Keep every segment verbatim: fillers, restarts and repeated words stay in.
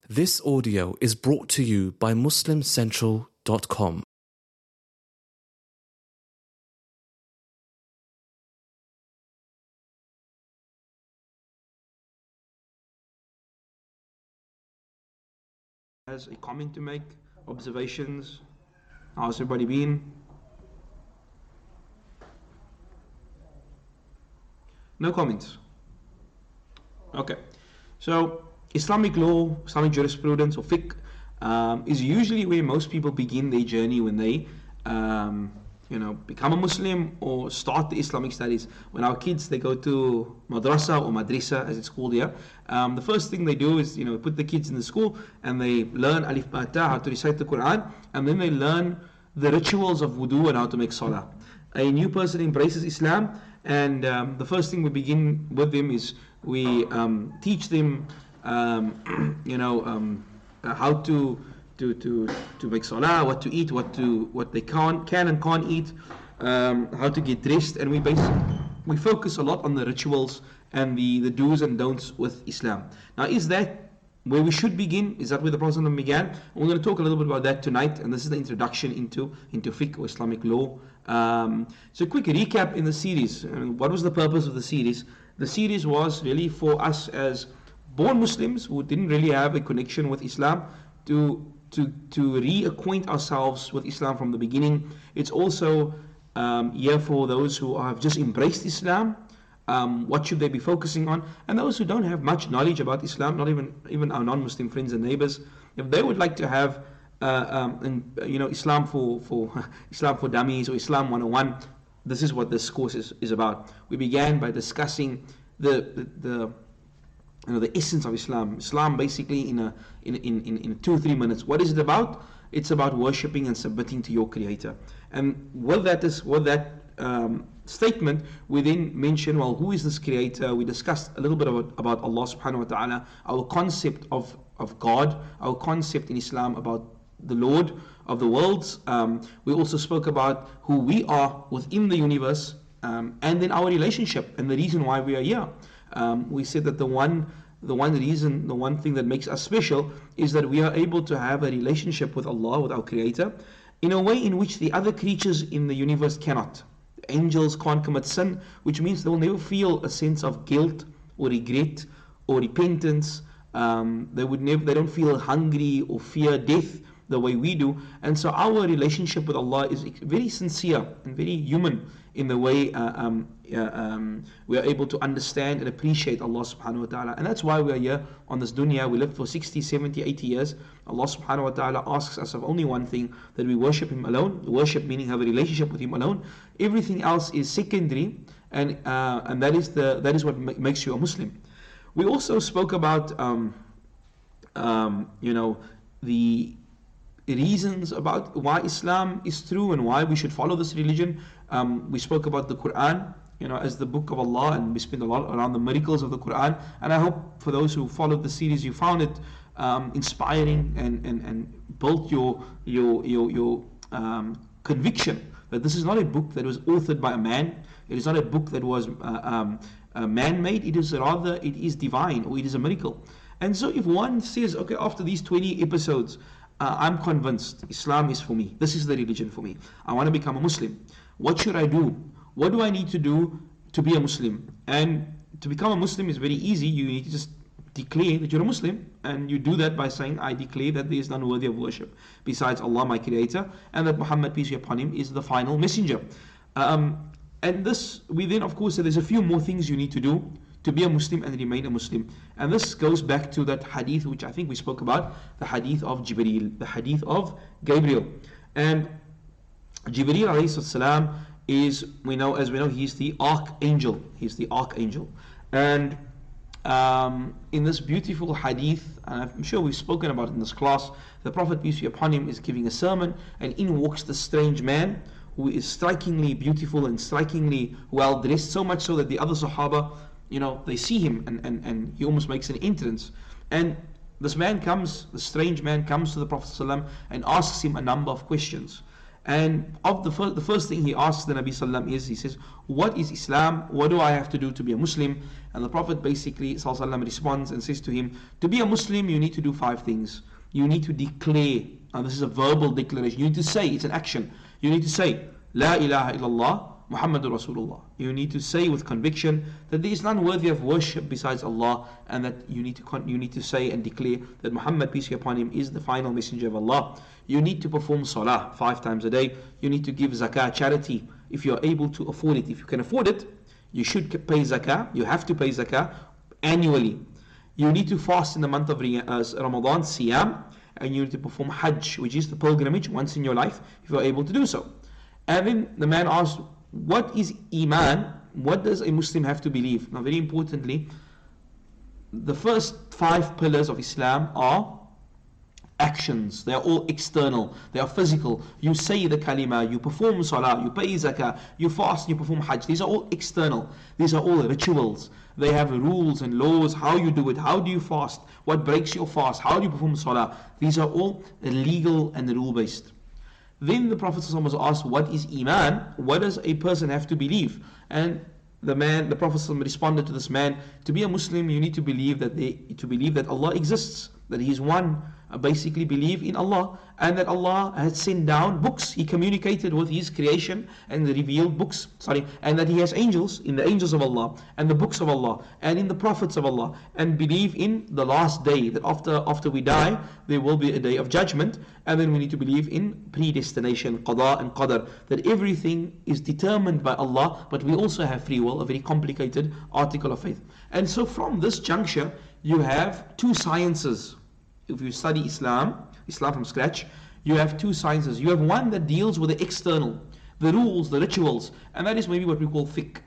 This audio is brought to you by Muslim Central dot com. Has a comment to make, observations. How's everybody been? No comments. Okay. So Islamic law, Islamic jurisprudence or fiqh um, is usually where most people begin their journey when they um, you know, become a Muslim or start the Islamic studies. When our kids, they go to madrasa or madrisa as it's called here, um, the first thing they do is, you know, put the kids in the school and they learn alif ba ta, how to recite the Quran, and then they learn the rituals of wudu and how to make salah. A new person embraces Islam, and um, the first thing we begin with them is we um, teach them um, you know um, uh, how to to to to make salah, what to eat, what to what they can can and can't eat, um, how to get dressed, and we basically we focus a lot on the rituals and the the do's and don'ts with Islam. Now, is that where we should begin? Is that where the Prophet began? And we're going to talk a little bit about that tonight, and this is the introduction into into fiqh or Islamic law. Um, so, a quick recap in the series. Uh, what was the purpose of the series? The series was really for us as born Muslims who didn't really have a connection with Islam to to to reacquaint ourselves with Islam from the beginning. It's also um, here for those who have just embraced Islam. Um, what should they be focusing on? And those who don't have much knowledge about Islam, not even even our non-Muslim friends and neighbors, if they would like to have uh, um, and, uh, you know Islam for for Islam for dummies or Islam one oh one, this is what this course is, is about. We began by discussing the the, the you know the essence of Islam. Islam basically in a in in in, in two or three minutes. What is it about? It's about worshipping and submitting to your Creator. And with that is with that um, statement, we then mention, well, who is this Creator? We discussed a little bit about, about Allah subhanahu wa ta'ala, our concept of, of God, our concept in Islam about the Lord of the worlds. Um, we also spoke about who we are within the universe, um, and then our relationship and the reason why we are here. Um, we said that the one the one reason, the one thing that makes us special is that we are able to have a relationship with Allah, with our Creator, in a way in which the other creatures in the universe cannot. Angels can't commit sin, which means they will never feel a sense of guilt or regret or repentance. Um, they would never, they don't feel hungry or fear death the way we do. And so our relationship with Allah is very sincere and very human in the way uh, um, uh, um, we are able to understand and appreciate Allah subhanahu wa ta'ala. And that's why we are here on this dunya. We lived for sixty, seventy, eighty years. Allah subhanahu wa ta'ala asks us of only one thing, that we worship Him alone. Worship meaning have a relationship with Him alone. Everything else is secondary, and uh, and that is the that is what ma- makes you a Muslim. We also spoke about um, um, you know the reasons about why Islam is true and why we should follow this religion. Um, we spoke about the Quran, you know, as the book of Allah, and we spent a lot around the miracles of the Quran. And I hope for those who followed the series, you found it um, inspiring and, and, and built your your your, your um, conviction that this is not a book that was authored by a man. It is not a book that was uh, um, uh, man-made. It is rather, it is divine, or it is a miracle. And so if one says, okay, after these twenty episodes, Uh, I'm convinced Islam is for me. This is the religion for me. I want to become a Muslim. What should I do? What do I need to do to be a Muslim? And to become a Muslim is very easy. You need to just declare that you're a Muslim, and you do that by saying, I declare that there is none worthy of worship besides Allah, my Creator, and that Muhammad, peace be upon him, is the final messenger. Um, and this, we then of course say there's a few more things you need to do to be a Muslim and remain a Muslim. And this goes back to that hadith which I think we spoke about, the hadith of Jibreel, the hadith of Gabriel. And Jibreel alayhi salam is, we know, as we know, he's the archangel. He's the archangel. And um, in this beautiful hadith, and I'm sure we've spoken about it in this class, the Prophet, peace be upon him, is giving a sermon, and in walks the strange man who is strikingly beautiful and strikingly well dressed, so much so that the other Sahaba, you know, they see him, and, and, and he almost makes an entrance. And this man comes, the strange man comes to the Prophet ﷺ and asks him a number of questions. And of the first, the first thing he asks the Nabi Sallam is, he says, what is Islam? What do I have to do to be a Muslim? And the Prophet basically Sallam responds and says to him, to be a Muslim, you need to do five things. You need to declare, and this is a verbal declaration. You need to say, it's an action. You need to say, La ilaha illallah, Muhammadur Rasulullah. You need to say with conviction that there is none worthy of worship besides Allah, and that you need to con- you need to say and declare that Muhammad, peace be upon him, is the final messenger of Allah. You need to perform salah five times a day. You need to give zakah, charity, if you are able to afford it. If you can afford it, you should pay zakah. You have to pay zakah annually. You need to fast in the month of Ramadan, Siyam, and you need to perform Hajj, which is the pilgrimage once in your life, if you are able to do so. And then the man asked, what is Iman? What does a Muslim have to believe? Now, very importantly, the first five pillars of Islam are actions. They are all external. They are physical. You say the kalima, you perform salah, you pay zakah, you fast, you perform hajj. These are all external. These are all rituals. They have rules and laws, how you do it, how do you fast, what breaks your fast, how do you perform salah. These are all legal and rule based. Then the Prophet ﷺ was asked, what is Iman? What does a person have to believe? And the man, the Prophet ﷺ responded to this man, to be a Muslim, you need to believe that they, to believe that Allah exists, that He is one. Uh, basically believe in Allah, and that Allah has sent down books. He communicated with His creation and revealed books, sorry, and that He has angels, in the angels of Allah, and the books of Allah, and in the prophets of Allah, and believe in the last day, that after after we die, there will be a day of judgment. And then we need to believe in predestination, qada and qadar, that everything is determined by Allah, but we also have free will, a very complicated article of faith. And so from this juncture, you have two sciences. If you study Islam, Islam from scratch, you have two sciences. You have one that deals with the external, the rules, the rituals, and that is maybe what we call fiqh.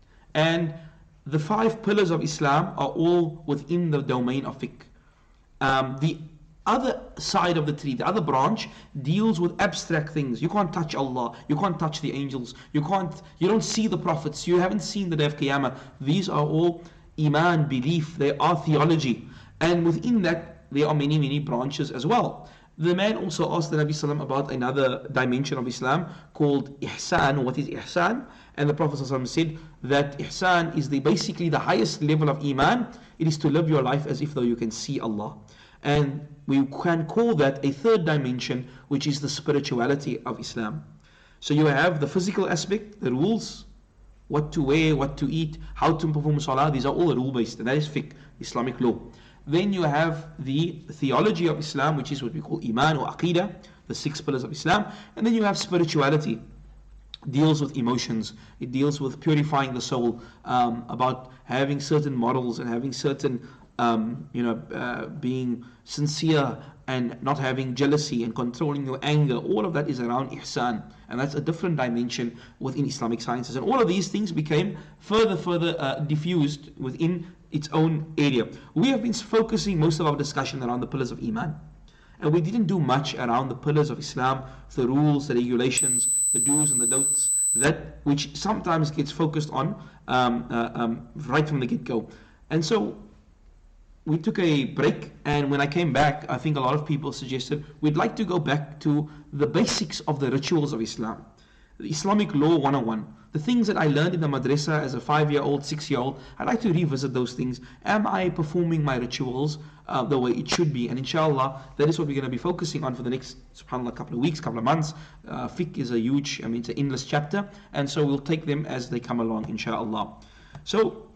And the five pillars of Islam are all within the domain of fiqh. Um, the other side of the tree, the other branch, deals with abstract things. You can't touch Allah, you can't touch the angels, you can't, you don't see the prophets, you haven't seen the day of Qiyamah. These are all Iman, belief, they are theology. And within that, there are many, many branches as well. The man also asked the Nabi Sallam about another dimension of Islam called Ihsan. What is Ihsan? And the Prophet Sallam said that Ihsan is the basically the highest level of Iman. It is to live your life as if though you can see Allah. And we can call that a third dimension, which is the spirituality of Islam. So you have the physical aspect, the rules, what to wear, what to eat, how to perform salah. These are all rule based, and that is fiqh, Islamic law. Then you have the theology of Islam, which is what we call Iman or Aqidah, the six pillars of Islam. And then you have spirituality, it deals with emotions, it deals with purifying the soul, um, about having certain morals and having certain, um, you know, uh, being sincere and not having jealousy and controlling your anger. All of that is around Ihsan, and that's a different dimension within Islamic sciences. And all of these things became further, further uh, diffused within its own area. We have been focusing most of our discussion around the pillars of Iman, and we didn't do much around the pillars of Islam, the rules, the regulations, the do's and the don'ts, that which sometimes gets focused on um, uh, um, right from the get-go. And so we took a break, and when I came back, I think a lot of people suggested we'd like to go back to the basics of the rituals of Islam, the Islamic law one oh one. The things that I learned in the madrasa as a five-year-old, six-year-old, I'd like to revisit those things. Am I performing my rituals uh, the way it should be? And inshallah, that is what we're going to be focusing on for the next, subhanAllah, couple of weeks, couple of months. Uh, fiqh is a huge, I mean, it's an endless chapter, and so we'll take them as they come along, inshallah. So,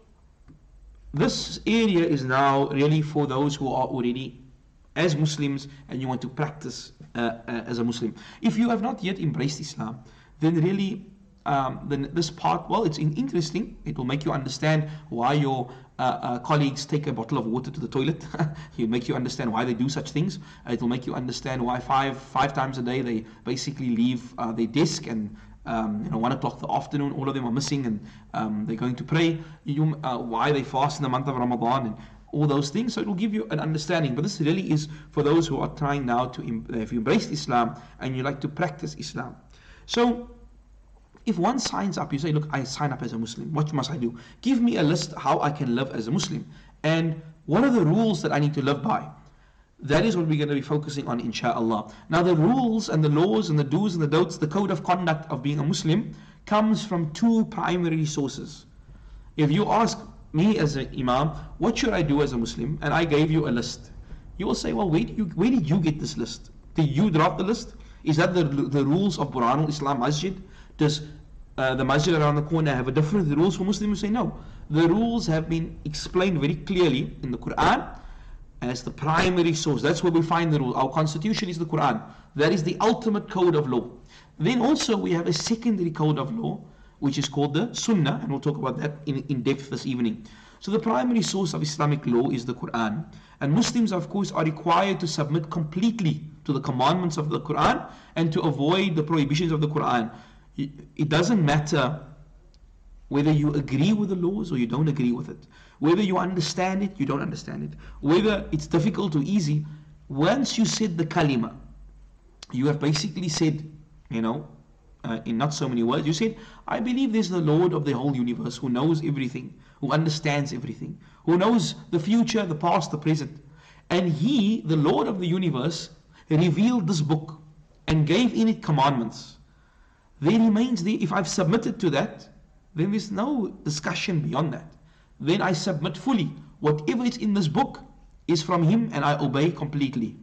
this area is now really for those who are already as Muslims and you want to practice uh, uh, as a Muslim. If you have not yet embraced Islam, then really um, then this part, well, it's interesting. It will make you understand why your uh, uh, colleagues take a bottle of water to the toilet. It'll make you understand why they do such things. Uh, it will make you understand why five five times a day they basically leave uh, their desk, and um, you know, one o'clock the afternoon, all of them are missing, and um, they're going to pray. You, uh, why they fast in the month of Ramadan, and all those things. So it will give you an understanding. But this really is for those who are trying now to, if you embraced Islam and you like to practice Islam. So if one signs up, you say, look, I sign up as a Muslim, what must I do? Give me a list how I can live as a Muslim, and what are the rules that I need to live by? That is what we're going to be focusing on, inshaAllah. Now the rules and the laws and the do's and the don'ts, the code of conduct of being a Muslim comes from two primary sources. If you ask me as an Imam, what should I do as a Muslim? And I gave you a list. You will say, well, where did you, where did you get this list? Did you draft the list? Is that the, the rules of Burhanul Islam Masjid? Does uh, the masjid around the corner have a different rules for Muslims? Say no. The rules have been explained very clearly in the Quran as the primary source. That's where we find the rule. Our constitution is the Quran. That is the ultimate code of law. Then also we have a secondary code of law, which is called the Sunnah, and we'll talk about that in, in depth this evening. So the primary source of Islamic law is the Quran. And Muslims, of course, are required to submit completely to the commandments of the Quran and to avoid the prohibitions of the Quran. It doesn't matter whether you agree with the laws or you don't agree with it. Whether you understand it, you don't understand it. Whether it's difficult or easy. Once you said the kalima, you have basically said, you know, uh, in not so many words, you said, I believe there's the Lord of the whole universe who knows everything, who understands everything, who knows the future, the past, the present. And He, the Lord of the universe, revealed this book and gave in it commandments. There remains there, if I've submitted to that, then there's no discussion beyond that. Then I submit fully. Whatever is in this book is from Him and I obey completely.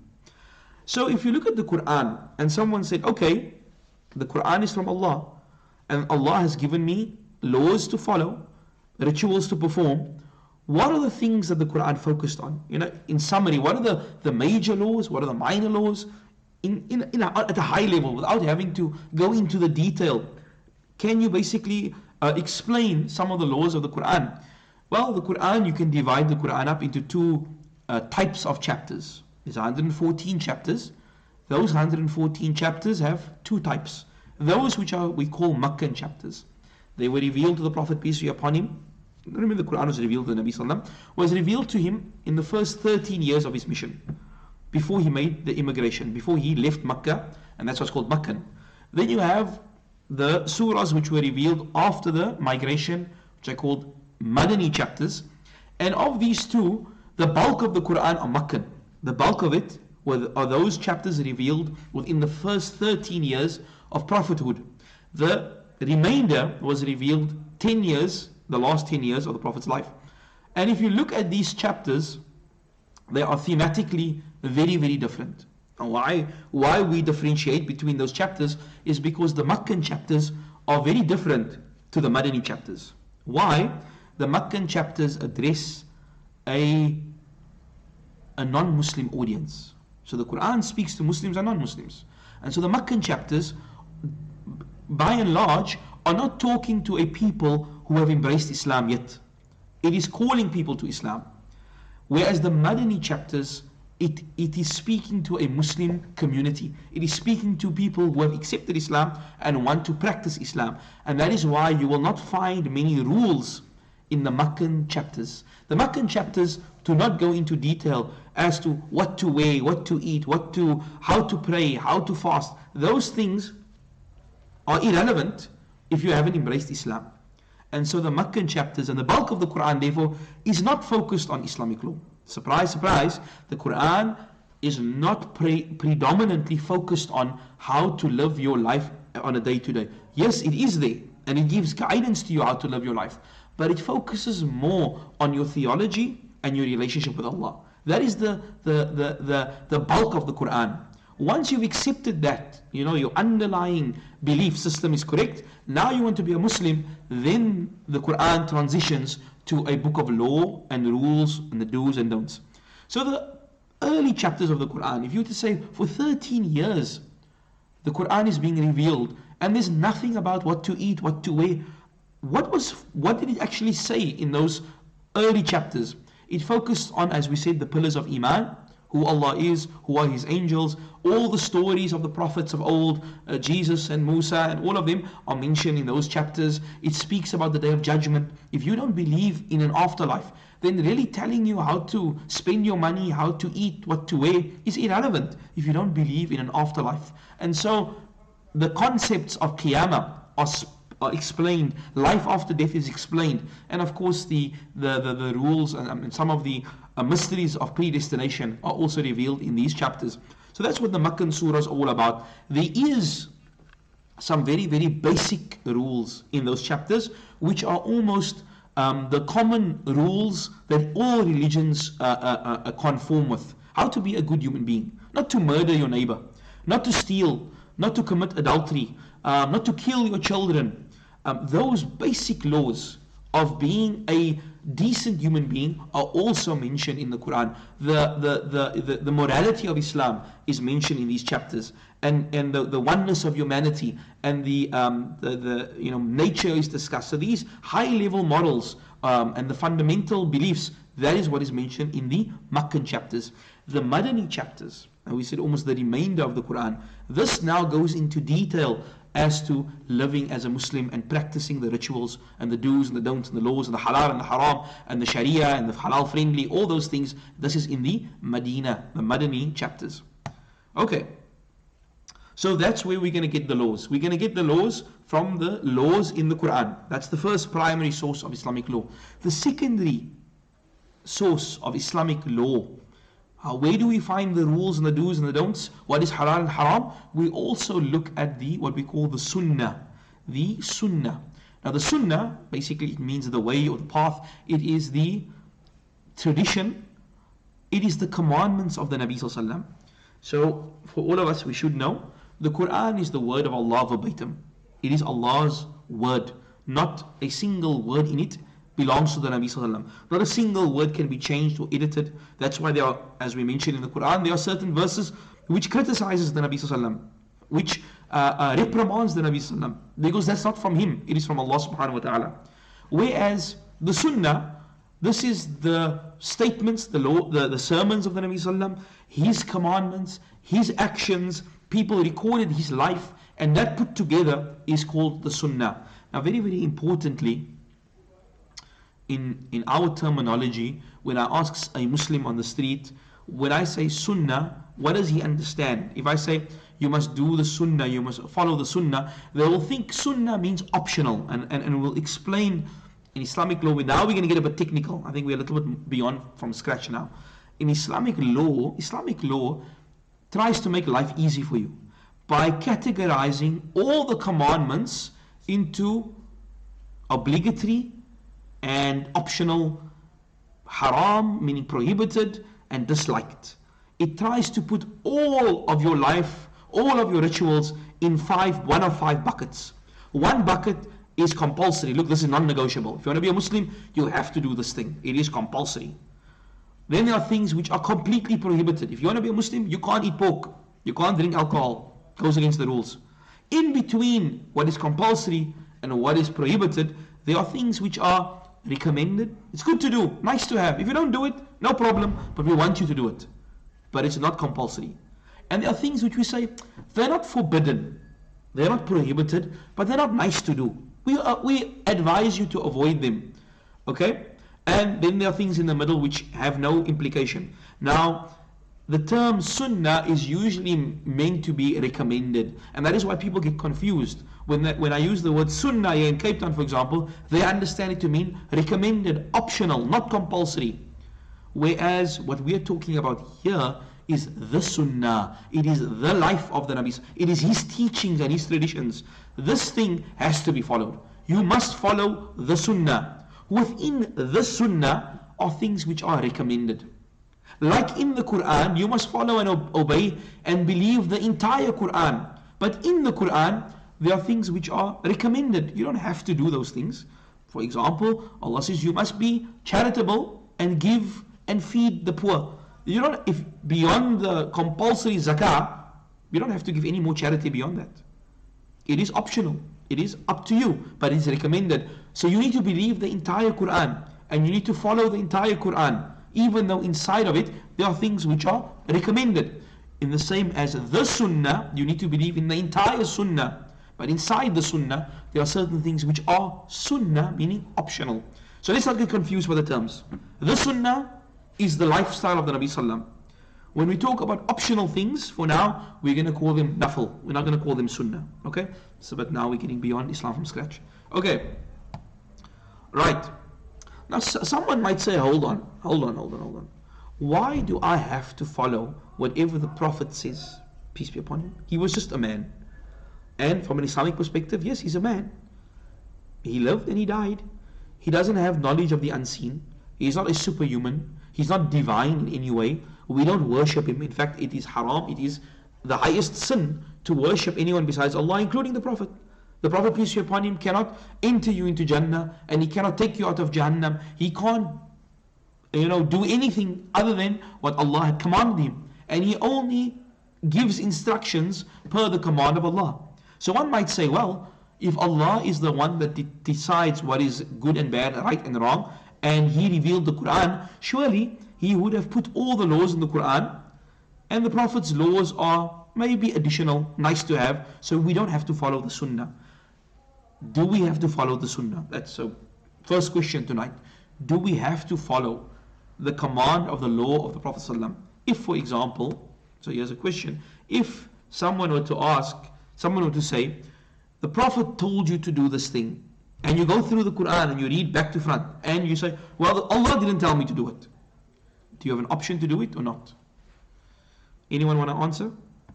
So if you look at the Quran and someone said, okay, the Quran is from Allah and Allah has given me laws to follow, rituals to perform, what are the things that the Quran focused on? You know, in summary, what are the, the major laws? What are the minor laws? In, in, in a, at a high level, without having to go into the detail, can you basically uh, explain some of the laws of the Quran? Well, the Quran, you can divide the Quran up into two uh, types of chapters. There's one hundred fourteen chapters. Those one hundred fourteen chapters have two types. Those which are we call Makkan chapters. They were revealed to the Prophet, peace be upon him. Remember, the Quran was revealed to the Nabi Sallallahu Alaihi Wasallam, was revealed to him in the first thirteen years of his mission, before he made the immigration, before he left Makkah, and that's what's called Makkan. Then you have the surahs which were revealed after the migration, which are called Madani chapters. And of these two, the bulk of the Quran are Makkan. The bulk of it are those chapters revealed within the first thirteen years of prophethood. The remainder was revealed ten years, the last ten years of the Prophet's life. And if you look at these chapters, they are thematically very, very different. And why, why we differentiate between those chapters is because the Makkan chapters are very different to the Madani chapters. Why? The Makkan chapters address a, a non-Muslim audience. So the Quran speaks to Muslims and non-Muslims. And so the Makkan chapters, by and large, are not talking to a people who have embraced Islam yet. It is calling people to Islam. Whereas the Madani chapters, it, it is speaking to a Muslim community. It is speaking to people who have accepted Islam and want to practice Islam. And that is why you will not find many rules in the Makkan chapters. The Makkan chapters do not go into detail as to what to wear, what to eat, what to, how to pray, how to fast. Those things are irrelevant if you haven't embraced Islam. And so the Makkan chapters and the bulk of the Quran, therefore, is not focused on Islamic law. Surprise, surprise, the Quran is not pre predominantly focused on how to live your life on a day-to-day. Yes, it is there, and it gives guidance to you how to live your life. But it focuses more on your theology and your relationship with Allah. That is the, the, the, the, the bulk of the Quran. Once you've accepted that, you know, your underlying belief system is correct, now you want to be a Muslim, then the Quran transitions to a book of law and rules and the do's and don'ts. So the early chapters of the Quran, if you were to say for thirteen years, the Quran is being revealed and there's nothing about what to eat, what to wear. What was, what did it actually say in those early chapters? It focused on, as we said, the pillars of Iman, who Allah is, who are His angels, all the stories of the prophets of old, uh, Jesus and Musa, and all of them are mentioned in those chapters. It speaks about the day of judgment. If you don't believe in an afterlife, then really telling you how to spend your money, how to eat, what to wear is irrelevant if you don't believe in an afterlife. And so the concepts of Qiyamah are, are explained. Life after death is explained. And of course the, the, the, the rules and, and some of the uh, mysteries of predestination are also revealed in these chapters. So that's what the Makkan surah is all about. There is some very, very basic rules in those chapters, which are almost um, the common rules that all religions uh, uh, uh, conform with. How to be a good human being. Not to murder your neighbor. Not to steal. Not to commit adultery. Um, not to kill your children. Um, those basic laws of being a decent human being are also mentioned in the Quran. The, the, the, the, the morality of Islam is mentioned in these chapters. And, and the, the oneness of humanity and the, um, the, the you know, nature is discussed. So these high level morals um, and the fundamental beliefs, that is what is mentioned in the Makkan chapters. The Madani chapters, and we said almost the remainder of the Quran, this now goes into detail as to living as a Muslim and practicing the rituals and the do's and the don'ts and the laws and the halal and the haram and the sharia and the halal friendly, all those things. This is in the Medina, the Madani chapters. Okay, so that's where we're going to get the laws. We're going to get the laws from the laws in the Quran. That's the first primary source of Islamic law. The secondary source of Islamic law, Uh, where do we find the rules and the do's and the don'ts? What is halal and haram? We also look at the what we call the sunnah. The sunnah. Now the sunnah, basically it means the way or the path. It is the tradition. It is the commandments of the Nabi Sallallahu Alaihi Wasallam. So for all of us, we should know, the Quran is the word of Allah verbatim. It is Allah's word. Not a single word in it belongs to the Nabi Sallallahu Alaihi Wasallam. Not a single word can be changed or edited. That's why there are, as we mentioned in the Quran, there are certain verses which criticizes the Nabi Sallallahu Alaihi Wasallam, which uh, uh, reprimands the Nabi Sallallahu Alaihi Wasallam, because that's not from him, it is from Allah Subhanahu Wa Ta'ala. Whereas the Sunnah, this is the statements, the law, the, the sermons of the Nabi Sallallahu Alaihi Wasallam, his commandments, his actions, people recorded his life, and that put together is called the Sunnah. Now very, very importantly, In, in our terminology, when I ask a Muslim on the street, when I say Sunnah, what does he understand? If I say, you must do the Sunnah, you must follow the Sunnah, they will think Sunnah means optional, and, and, and we'll explain in Islamic law. Now we're going to get a bit technical. I think we're a little bit beyond from scratch now. In Islamic law, Islamic law tries to make life easy for you by categorizing all the commandments into obligatory and optional, haram meaning prohibited, and disliked. It tries to put all of your life, all of your rituals in five, one of five buckets. One bucket is compulsory. Look, this is non-negotiable. If you want to be a Muslim, you have to do this thing. It is compulsory. Then there are things which are completely prohibited. If you want to be a Muslim, you can't eat pork, you can't drink alcohol. It goes against the rules. In between what is compulsory and what is prohibited, there are things which are recommended. It's good to do, nice to have. If you don't do it, no problem, but we want you to do it. But it's not compulsory. And there are things which we say, they're not forbidden, they're not prohibited, but they're not nice to do. We, uh, we advise you to avoid them. Okay? And then there are things in the middle which have no implication. Now, the term sunnah is usually meant to be recommended, and that is why people get confused. When, that, when I use the word sunnah here in Cape Town, for example, they understand it to mean recommended, optional, not compulsory. Whereas what we are talking about here is the sunnah. It is the life of the Nabis. It is his teachings and his traditions. This thing has to be followed. You must follow the sunnah. Within the sunnah are things which are recommended. Like in the Quran, you must follow and obey and believe the entire Quran. But in the Quran, there are things which are recommended. You don't have to do those things. For example, Allah says you must be charitable and give and feed the poor. You don't, if beyond the compulsory zakah, you don't have to give any more charity beyond that. It is optional. It is up to you, but it's recommended. So you need to believe the entire Quran, and you need to follow the entire Quran, even though inside of it there are things which are recommended. In the same as the Sunnah, you need to believe in the entire Sunnah. But inside the Sunnah, there are certain things which are Sunnah, meaning optional. So let's not get confused with the terms. The Sunnah is the lifestyle of the Nabi Sallam. When we talk about optional things, for now, we're going to call them nafil. We're not going to call them sunnah. Okay? So, but now we're getting beyond Islam from scratch. Okay. Right. Now, s- someone might say, hold on, hold on, hold on, hold on. Why do I have to follow whatever the Prophet says? Peace be upon him. He was just a man. And from an Islamic perspective, yes, he's a man. He lived and he died. He doesn't have knowledge of the unseen. He's not a superhuman. He's not divine in any way. We don't worship him. In fact, it is haram. It is the highest sin to worship anyone besides Allah, including the Prophet. The Prophet, peace be upon him, cannot enter you into Jannah, and he cannot take you out of Jahannam. He can't, you know, do anything other than what Allah had commanded him. And he only gives instructions per the command of Allah. So one might say, well, if Allah is the one that de- decides what is good and bad, right and wrong, and He revealed the Quran, surely He would have put all the laws in the Quran, and the Prophet's laws are maybe additional, nice to have, so we don't have to follow the Sunnah. Do we have to follow the Sunnah? That's the first question tonight. Do we have to follow the command of the law of the Prophet ﷺ? If, for example, so here's a question, if someone were to ask, someone were to say, the Prophet told you to do this thing, and you go through the Quran and you read back to front, and you say, well, Allah didn't tell me to do it. Do you have an option to do it or not? Anyone want to answer?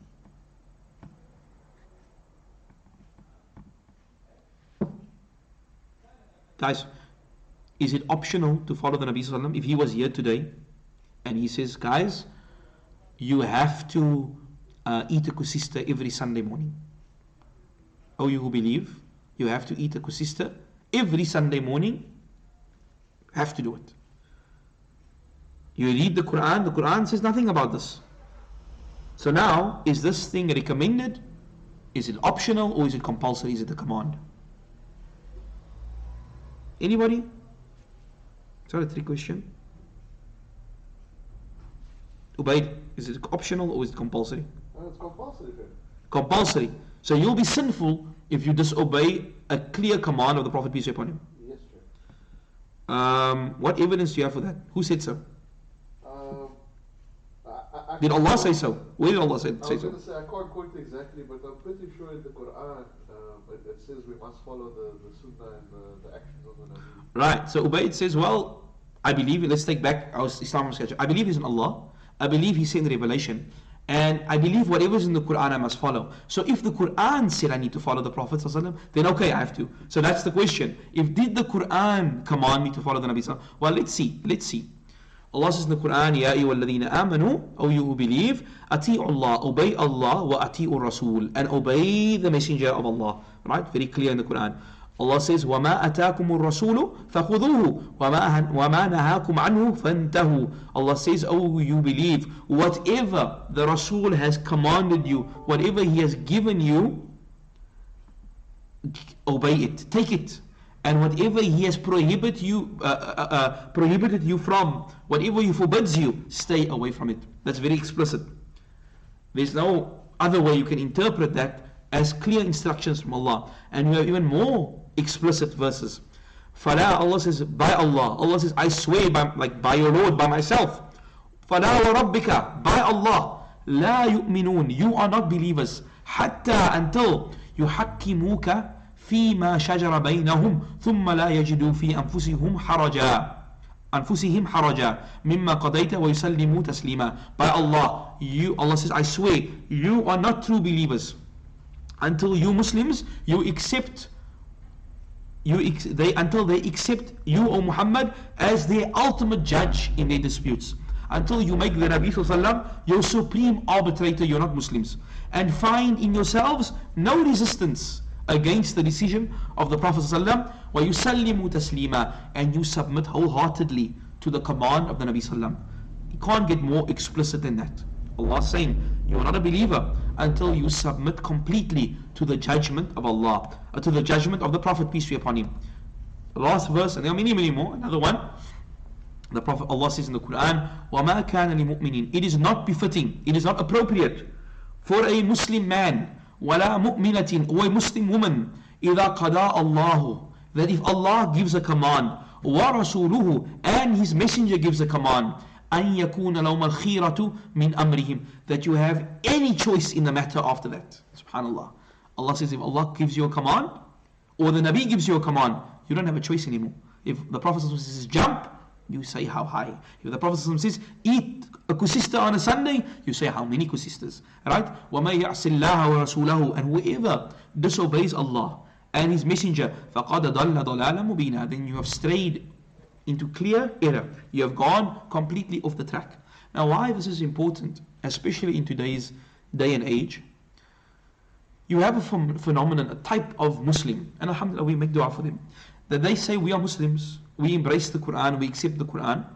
Guys, is it optional to follow the Nabi Sallallahu Alaihi Wasallam? If he was here today and he says, guys, you have to uh, eat a kusista every Sunday morning. Oh, you who believe, you have to eat a kusista every Sunday morning, have to do it. You read the Quran, the Quran says nothing about this. So now, is this thing recommended? Is it optional or is it compulsory? Is it a command? Anybody? Is that a trick question? Ubaid, is it optional or is it compulsory? No, it's compulsory. Compulsory. So you'll be sinful if you disobey a clear command of the Prophet, peace be upon him. Yes, sir. Um, what evidence do you have for that? Who said so? Um, I, I, Did Allah say so? Where did Allah say, I say was so? going to say, I can't quote exactly, but I'm pretty sure in the Quran um, it, it says we must follow the, the Sunnah and the, the actions of the Nabi. Right. So Ubaid says, well, I believe, let's take back our Islam schedule. I believe he's in Allah. I believe he's in revelation. And I believe whatever's in the Quran I must follow. So if the Quran said I need to follow the Prophet ﷺ, then okay, I have to. So that's the question. If did the Quran command me to follow the Nabi ﷺ? Well, let's see. Let's see. Allah says in the Quran, Ya ayyuhalladhina amanu, O you who believe, ati'u Allah, obey Allah, wa ati'u Rasul, and obey the messenger of Allah. Right? Very clear in the Quran. Allah says, وَمَا أَتَاكُمُ الرَّسُولُ فَخُذُوهُ وَمَا نَهَاكُمْ عَنْهُ فَانْتَهُوا. Allah says, oh you believe, whatever the Rasul has commanded you, whatever he has given you, obey it, take it. And whatever he has prohibited you, uh, uh, uh, prohibited you from, whatever he forbids you, stay away from it. That's very explicit. There's no other way you can interpret that as clear instructions from Allah. And we have even more explicit verses. Fala, Allah says, by Allah. Allah says, I swear by, like by your Lord, by myself. Fala wa rabbika, by Allah. La yu'minun, you are not believers. Hatta, until yuhakkimuka فيما شجر بينهم ثم لا يجدوا في أنفسهم حرجا أنفسهم حرجا مما قضيت ويسلموا تسليما. By Allah, you, Allah says, I swear, you are not true believers until you Muslims, you accept you they until they accept you, O Muhammad, as their ultimate judge in their disputes. Until you make the Nabi Sallallahu Alaihi Wasallam your supreme arbitrator, you're not Muslims, and find in yourselves no resistance against the decision of the Prophet ﷺ, وَيُسَلِّمُوا تَسْلِيمًا, and you submit wholeheartedly to the command of the Nabi ﷺ. You can't get more explicit than that. Allah is saying, you are not a believer until you submit completely to the judgment of Allah, or to the judgment of the Prophet, peace be upon him. The last verse, and there are many, many more. Another one, the Prophet, Allah says in the Quran, وَمَا كَانَ لِمُؤْمِنٍ, it is not befitting, it is not appropriate for a Muslim man, وَلَا مُؤْمِنَةٍ, or a Muslim woman, إِذَا قَضَى اللَّهُ, that if Allah gives a command, وَرَسُولُهُ, and His Messenger gives a command, أن يكون لهم الخيرة من أمرهم, that you have any choice in the matter after that. Subhanallah. Allah says if Allah gives you a command or the Nabi gives you a command, you don't have a choice anymore. If the Prophet says jump, you say how high. If the Prophet says eat a kusista on a Sunday, you say how many kusistas. Right? وَمَن يَعْصِ اللَّهَ وَرَسُولَهُ, and whoever disobeys Allah and His Messenger, فَقَدْ ضَلَّ ضَلَالًا مُبِينًا, then you have strayed into clear error. You have gone completely off the track. Now why this is important, especially in today's day and age, you have a ph- phenomenon, a type of Muslim, and alhamdulillah we make dua for them, that they say we are Muslims, we embrace the Quran, we accept the Quran,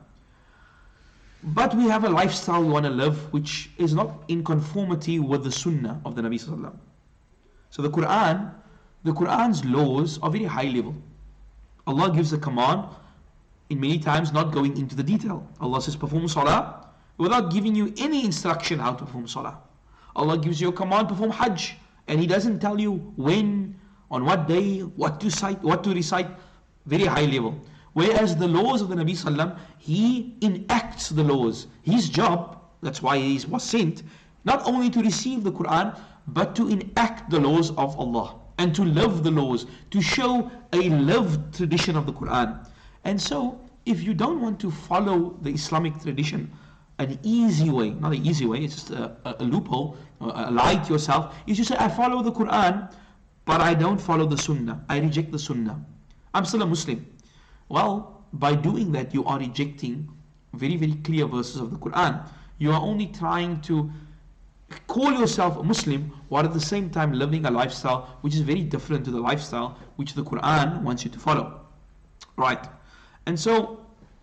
but we have a lifestyle we want to live which is not in conformity with the Sunnah of the Nabi Sallallahu Alaihi Wasallam. So the Quran, the Quran's laws are very high level. Allah gives a command, in many times not going into the detail. Allah says perform salah without giving you any instruction how to perform salah. Allah gives you a command, perform hajj, and He doesn't tell you when, on what day, what to cite, what to recite. Very high level. Whereas the laws of the Nabi Sallam, He enacts the laws. His job, that's why He was sent, not only to receive the Quran, but to enact the laws of Allah and to live the laws, to show a lived tradition of the Quran. And so, if you don't want to follow the Islamic tradition, an easy way, not an easy way, it's just a, a, a loophole, a, a lie to yourself, is you say, I follow the Quran, but I don't follow the Sunnah. I reject the Sunnah. I'm still a Muslim. Well, by doing that, you are rejecting very, very clear verses of the Quran. You are only trying to call yourself a Muslim, while at the same time living a lifestyle which is very different to the lifestyle which the Quran wants you to follow. Right. And so,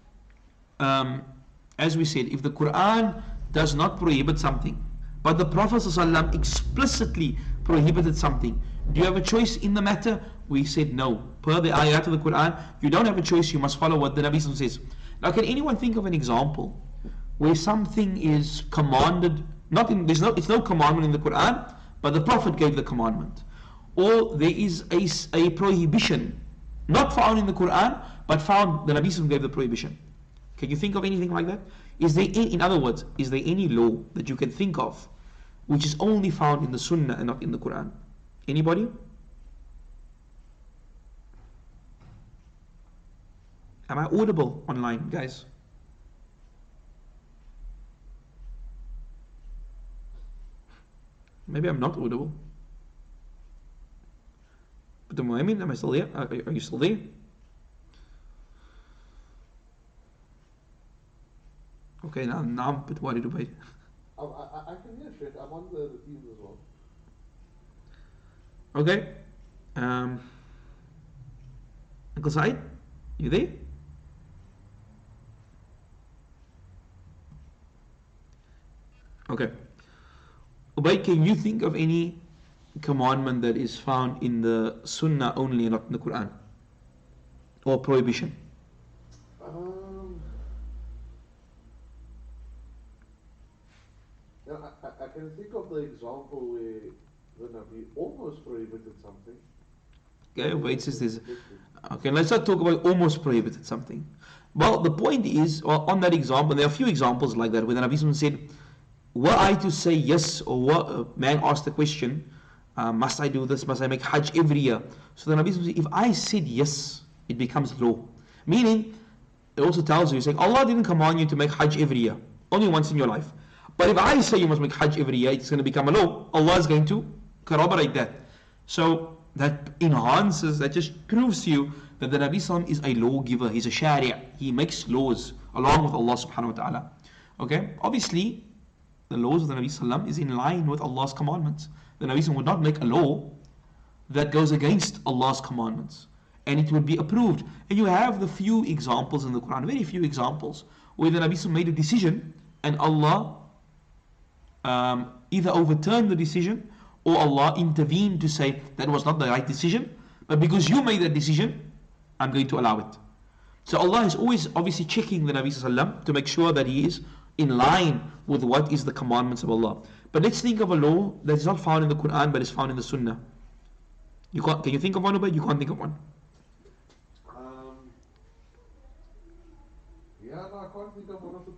um, as we said, if the Quran does not prohibit something, but the Prophet ﷺ explicitly prohibited something, do you have a choice in the matter? We said no. Per the ayat of the Quran, you don't have a choice, you must follow what the Nabi ﷺ says. Now, can anyone think of an example where something is commanded, not in, there's no, it's no commandment in the Quran, but the Prophet gave the commandment? Or there is a, a prohibition, not found in the Quran, but found the Nabi ﷺ gave the prohibition. Can you think of anything like that? Is there, any, in other words, is there any law that you can think of which is only found in the Sunnah and not in the Quran? Anybody? Am I audible online, guys? Maybe I'm not audible. But the Mu'min, am I still there? Are, are you still there? Okay, now, now I'm a bit worried about it. I, I, I can hear Sheikh. I'm on the, the Teams as well. Okay. Um, Uncle Said, you there? Okay. Ubay, can you think of any commandment that is found in the Sunnah only and not in the Quran? Or prohibition? Um, yeah, I, I, I can think of the example where the Nabi almost prohibited something. Okay, Ubay says this. Okay, let's not talk about almost prohibited something. Well, the point is, well, on that example, there are a few examples like that where the Nabi said, were I to say yes, or what, uh, man asked the question, uh, must I do this, must I make Hajj every year? So the Nabi said, if I said yes, it becomes law. Meaning, it also tells you, saying, Allah didn't command you to make Hajj every year, only once in your life. But if I say you must make Hajj every year, it's going to become a law. Allah is going to corroborate that. So that enhances, that just proves to you that the Nabi Sallam is a lawgiver, he's a Shari', he makes laws along with Allah subhanahu wa ta'ala. Okay, obviously, the laws of the Nabi Sallam is in line with Allah's commandments. The Nabi Sallam would not make a law that goes against Allah's commandments, and it would be approved. And you have the few examples in the Quran, very few examples, where the Nabi Sallam made a decision and Allah um, either overturned the decision or Allah intervened to say that was not the right decision, but because you made that decision, I'm going to allow it. So Allah is always obviously checking the Nabi Sallam to make sure that he is in line with what is the commandments of Allah. But let's think of a law that is not found in the Quran but is found in the Sunnah. You can't, can you think of one, but you can't think of one? Um, yeah, no, I can't think of one off the top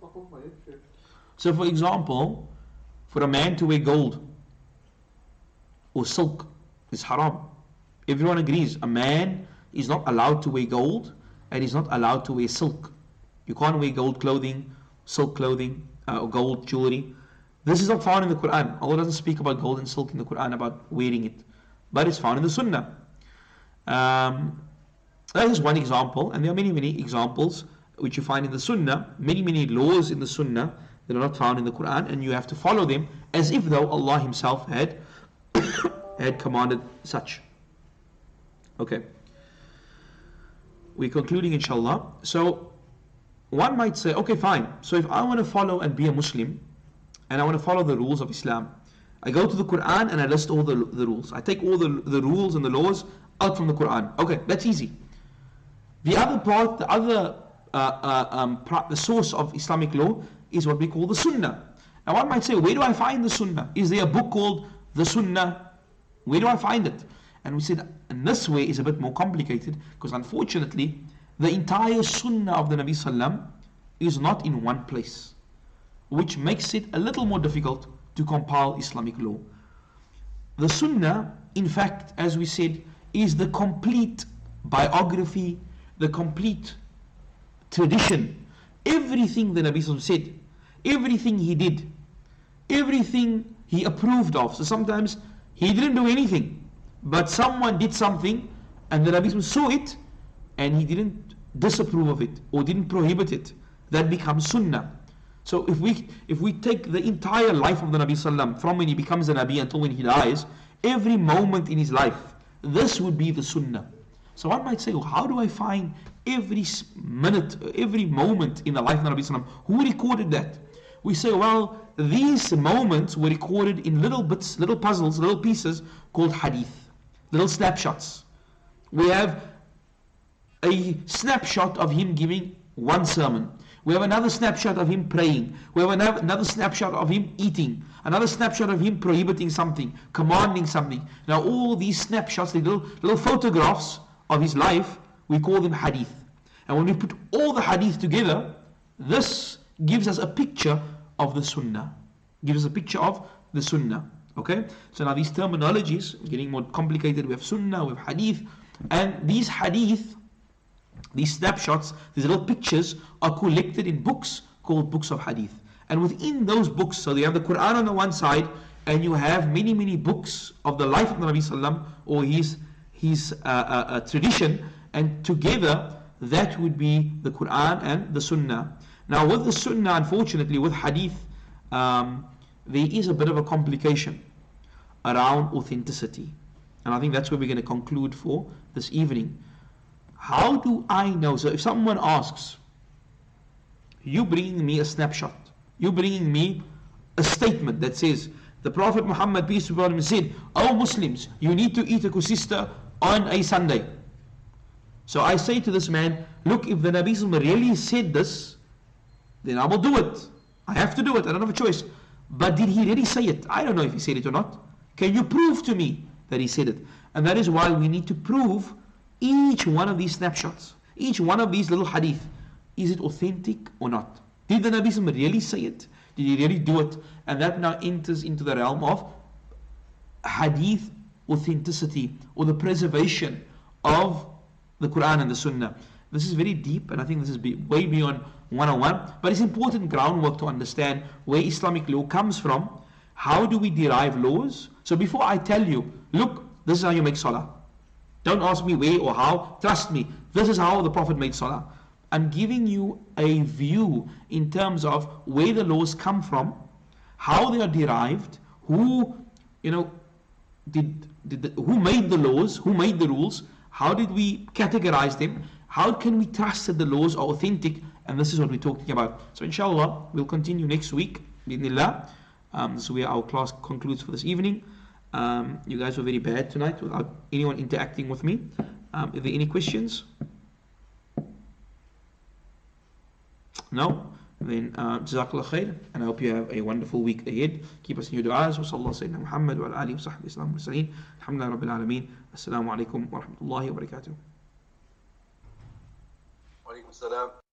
top of my head, Sheikh. So for example, for a man to wear gold or silk is haram. Everyone agrees a man is not allowed to wear gold and is not allowed to wear silk. You can't wear gold clothing, silk clothing, uh, or gold jewelry. This is not found in the Quran. Allah doesn't speak about gold and silk in the Quran, about wearing it, but it's found in the Sunnah. Um, that is one example, and there are many many examples which you find in the Sunnah, many many laws in the Sunnah that are not found in the Quran, and you have to follow them as if though Allah Himself had had commanded such. Okay, we're concluding inshallah. So one might say, okay, fine, so if I want to follow and be a Muslim and I want to follow the rules of Islam, I go to the Quran and I list all the, the rules. I take all the, the rules and the laws out from the Quran. Okay, that's easy. The other part, the other uh, uh, um, the source of Islamic law is what we call the Sunnah. Now one might say, where do I find the Sunnah? Is there a book called the Sunnah? Where do I find it? And we said, in this way is a bit more complicated, because unfortunately the entire Sunnah of the Nabi Sallam is not in one place, which makes it a little more difficult to compile Islamic law. The Sunnah, in fact, as we said, is the complete biography, the complete tradition. Everything the Nabi Sallam said, everything he did, everything he approved of. So sometimes he didn't do anything, but someone did something and the Nabi Sallam saw it and he didn't disapprove of it or didn't prohibit it. That becomes Sunnah. So if we if we take the entire life of the Nabi Sallam, from when he becomes a Nabi until when he dies, every moment in his life, this would be the Sunnah. So one might say, well, how do I find every minute, every moment in the life of the Nabi Sallam? Who recorded that? We say, well, these moments were recorded in little bits, little puzzles, little pieces called hadith, little snapshots. We have a snapshot of him giving one sermon. We have another snapshot of him praying. We have another, another snapshot of him eating. Another snapshot of him prohibiting something, commanding something. Now all these snapshots, the little, little photographs of his life, we call them hadith. And when we put all the hadith together, this gives us a picture of the Sunnah. Gives us a picture of the Sunnah. Okay? So now these terminologies are getting more complicated. We have Sunnah, we have hadith. And these hadith, these snapshots, these little pictures are collected in books called books of hadith. And within those books, so you have the Quran on the one side, and you have many, many books of the life of the Nabi Sallam, or his, his uh, uh, uh, tradition, and together that would be the Quran and the Sunnah. Now with the Sunnah, unfortunately, with hadith, um, there is a bit of a complication around authenticity. And I think that's where we're going to conclude for this evening. How do I know? So if someone asks, you bringing me a snapshot, you bringing me a statement that says, the Prophet Muhammad, peace be upon him, said, oh Muslims, you need to eat a kusista on a Sunday. So I say to this man, look, if the Nabi really said this, then I will do it. I have to do it, I don't have a choice. But did he really say it? I don't know if he said it or not. Can you prove to me that he said it? And that is why we need to prove each one of these snapshots, each one of these little hadith. Is it authentic or not? Did the Nabi really say it? Did he really do it? And that now enters into the realm of hadith authenticity, or the preservation of the Quran and the Sunnah. This is very deep, and I think this is be, way beyond one oh one, but it's important groundwork to understand where Islamic law comes from. How do we derive laws? So before I tell you, look, this is how you make salah, don't ask me where or how, trust me, this is how the Prophet made salah. I'm giving you a view in terms of where the laws come from, how they are derived, who, you know, did, did the, who made the laws, who made the rules, how did we categorize them, how can we trust that the laws are authentic, and this is what we're talking about. So inshallah, we'll continue next week, bi'idhnillah. Um, this is where our class concludes for this evening. Um, you guys were very bad tonight without anyone interacting with me. Um, are there any questions? No? Then uh, Jazakallah khair, and I hope you have a wonderful week ahead. Keep us in your du'as. Wa sallallahu sayyidina Muhammad wa ala alihi wa sahbihi islam mursaleen. Alhamdulillah rabbil alameen. Assalamu alaikum wa rahmatullahi wa barakatuh. Wa alaikum salam.